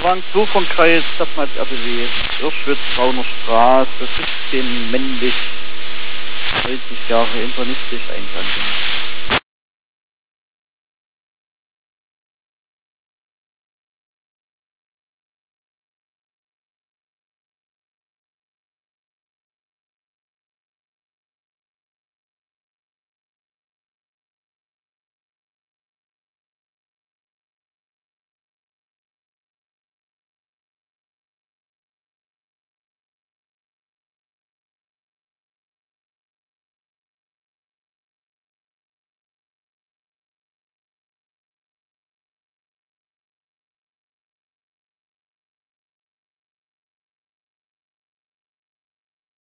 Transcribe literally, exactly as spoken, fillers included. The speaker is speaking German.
Frankfurt-Kreis, Stadtmarkt R B W, Irschwitz, Brauner Straße, siebzehn männlich, neunzig Jahre internistisch eingegangen.